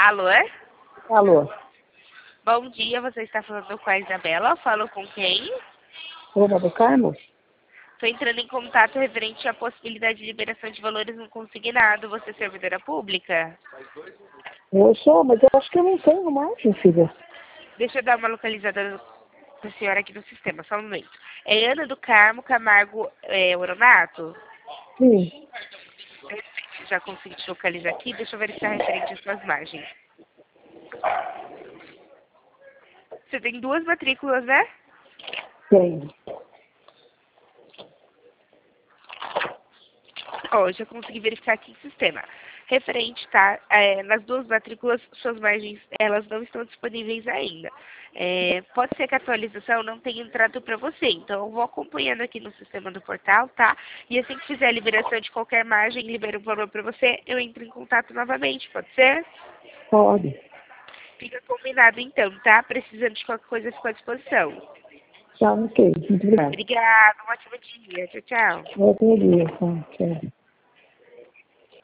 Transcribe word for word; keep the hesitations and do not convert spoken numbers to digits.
Alô? Alô? Bom dia, você está falando com a Isabela? Falo com quem? Roma do Carmo? Estou entrando em contato referente à possibilidade de liberação de valores no consignado. Você é servidora pública? Eu sou, mas eu acho que eu não tenho mais, minha filha. Deixa eu dar uma localizada da senhora aqui no sistema, só um momento. É Ana do Carmo Camargo é, Oronato? Sim. Já consegui te localizar aqui, deixa eu verificar referente às suas margens. Você tem duas matrículas, né? Tenho. Ó, já consegui verificar aqui no sistema. Referente, tá? É, nas duas matrículas, suas margens, elas não estão disponíveis ainda. É, pode ser que a atualização não tenha entrado para você, então eu vou acompanhando aqui no sistema do portal, tá? E assim que fizer a liberação de qualquer margem, libera um valor para você, eu entro em contato novamente, pode ser? Pode. Fica combinado então, tá? Precisando de qualquer coisa, fico à disposição. Tá, ok. Muito obrigada. Obrigada, um ótimo dia. Tchau, tchau. Bom dia. Tá, tchau.